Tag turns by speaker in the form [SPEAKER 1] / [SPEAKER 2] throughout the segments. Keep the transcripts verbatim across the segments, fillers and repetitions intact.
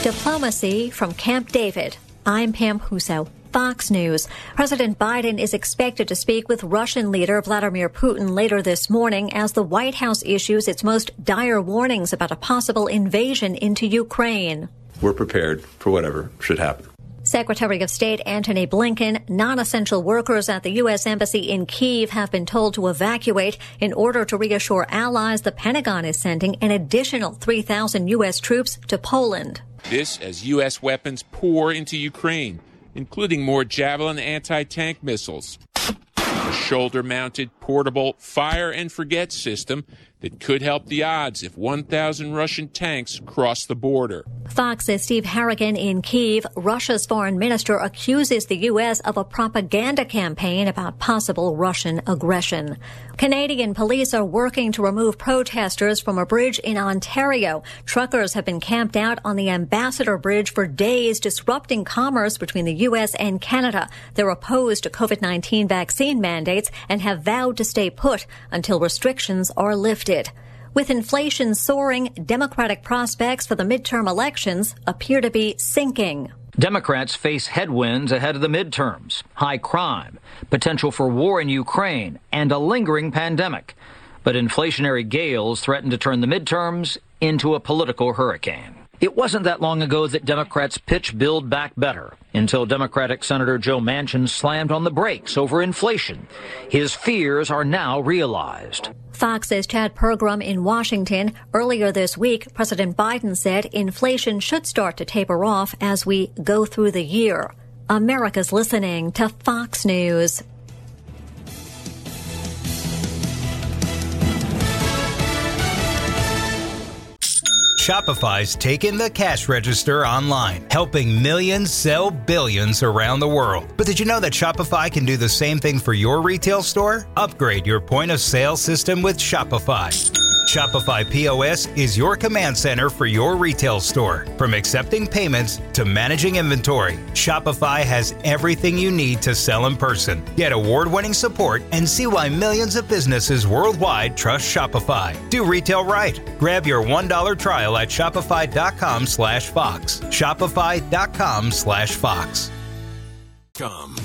[SPEAKER 1] Diplomacy from Camp David. I'm Pam Huso. Fox News. President Biden is expected to speak with Russian leader Vladimir Putin later this morning as the White House issues its most dire warnings about a possible invasion into Ukraine.
[SPEAKER 2] We're prepared for whatever should happen.
[SPEAKER 1] Secretary of State Antony Blinken, non-essential workers at the U S Embassy in Kyiv have been told to evacuate in order to reassure allies. The Pentagon is sending an additional three thousand U S troops to Poland.
[SPEAKER 3] This as U S weapons pour into Ukraine, including more Javelin anti-tank missiles, a shoulder-mounted portable fire-and-forget system that could help the odds if one thousand Russian tanks cross the border.
[SPEAKER 1] Fox's Steve Harrigan in Kyiv. Russia's foreign minister accuses the U S of a propaganda campaign about possible Russian aggression. Canadian police are working to remove protesters from a bridge in Ontario. Truckers have been camped out on the Ambassador Bridge for days, disrupting commerce between the U S and Canada. They're opposed to COVID nineteen vaccine mandates and have vowed to stay put until restrictions are lifted. With inflation soaring, Democratic prospects for the midterm elections appear to be sinking.
[SPEAKER 4] Democrats face headwinds ahead of the midterms, high crime, potential for war in Ukraine, and a lingering pandemic. But inflationary gales threaten to turn the midterms into a political hurricane. It wasn't that long ago that Democrats pitched Build Back Better until Democratic Senator Joe Manchin slammed on the brakes over inflation. His fears are now realized.
[SPEAKER 1] Fox's Chad Pergram in Washington. Earlier this week, President Biden said inflation should start to taper off as we go through the year. America's listening to Fox News.
[SPEAKER 5] Shopify's taken the cash register online, helping millions sell billions around the world. But did you know that Shopify can do the same thing for your retail store? Upgrade your point of sale system with Shopify. Shopify P O S is your command center for your retail store. From accepting payments to managing inventory, Shopify has everything you need to sell in person. Get award-winning support and see why millions of businesses worldwide trust Shopify. Do retail right. Grab your one dollar trial at shopify.com slash Fox. Shopify.com slash Fox.
[SPEAKER 6] Come.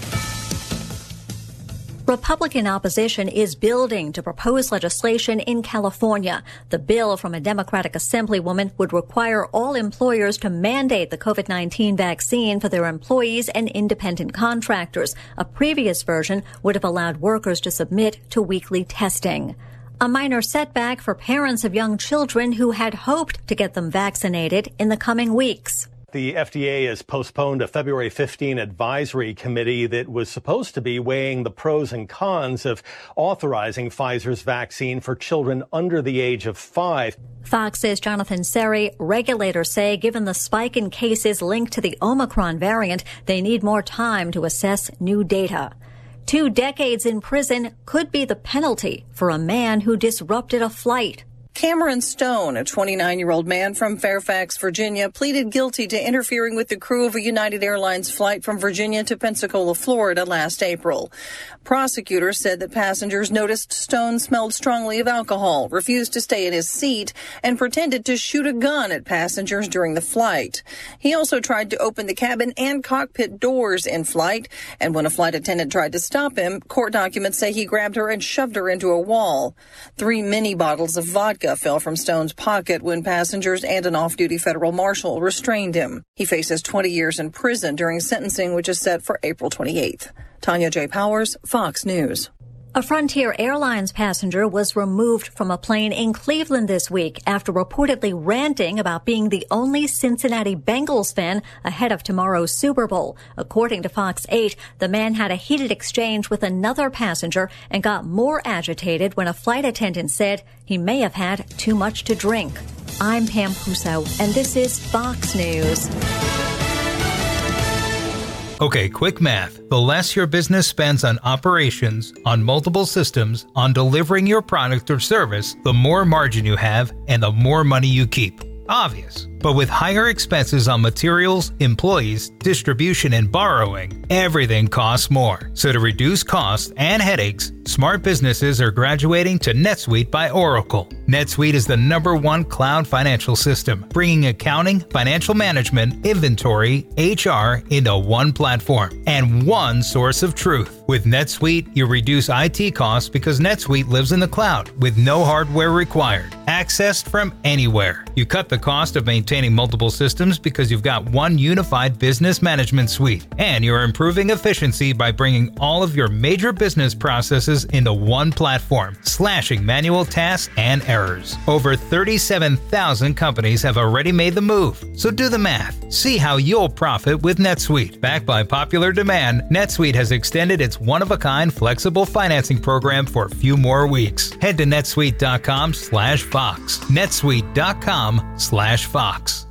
[SPEAKER 1] Republican opposition is building to proposed legislation in California. The bill from a Democratic Assemblywoman would require all employers to mandate the COVID nineteen vaccine for their employees and independent contractors. A previous version would have allowed workers to submit to weekly testing. A minor setback for parents of young children who had hoped to get them vaccinated in the coming weeks.
[SPEAKER 7] The F D A has postponed a February fifteenth advisory committee that was supposed to be weighing the pros and cons of authorizing Pfizer's vaccine for children under the age of five.
[SPEAKER 1] Fox's Jonathan Seri. Regulators say given the spike in cases linked to the Omicron variant, they need more time to assess new data. Two decades in prison could be the penalty for a man who disrupted a flight.
[SPEAKER 8] Cameron Stone, a twenty-nine-year-old man from Fairfax, Virginia, pleaded guilty to interfering with the crew of a United Airlines flight from Virginia to Pensacola, Florida last April. Prosecutors said that passengers noticed Stone smelled strongly of alcohol, refused to stay in his seat, and pretended to shoot a gun at passengers during the flight. He also tried to open the cabin and cockpit doors in flight, and when a flight attendant tried to stop him, court documents say he grabbed her and shoved her into a wall. Three mini bottles of vodka fell from Stone's pocket when passengers and an off-duty federal marshal restrained him. He faces twenty years in prison during sentencing, which is set for April twenty-eighth. Tanya J. Powers, Fox News.
[SPEAKER 1] A Frontier Airlines passenger was removed from a plane in Cleveland this week after reportedly ranting about being the only Cincinnati Bengals fan ahead of tomorrow's Super Bowl. According to Fox eight, the man had a heated exchange with another passenger and got more agitated when a flight attendant said he may have had too much to drink. I'm Pam Huso, and this is Fox News.
[SPEAKER 5] Okay, quick math. The less your business spends on operations, on multiple systems, on delivering your product or service, the more margin you have and the more money you keep. Obvious. But with higher expenses on materials, employees, distribution, and borrowing, everything costs more. So to reduce costs and headaches, smart businesses are graduating to NetSuite by Oracle. NetSuite is the number one cloud financial system, bringing accounting, financial management, inventory, H R into one platform and one source of truth. With NetSuite, you reduce I T costs because NetSuite lives in the cloud with no hardware required, accessed from anywhere. You cut the cost of maintaining multiple systems because you've got one unified business management suite, and you're improving efficiency by bringing all of your major business processes into one platform, slashing manual tasks and errors. Over thirty-seven thousand companies have already made the move, so do the math. See how you'll profit with NetSuite. Backed by popular demand, NetSuite has extended its one-of-a-kind flexible financing program for a few more weeks. Head to netsuite dot com slash Fox. netsuite dot com slash Fox.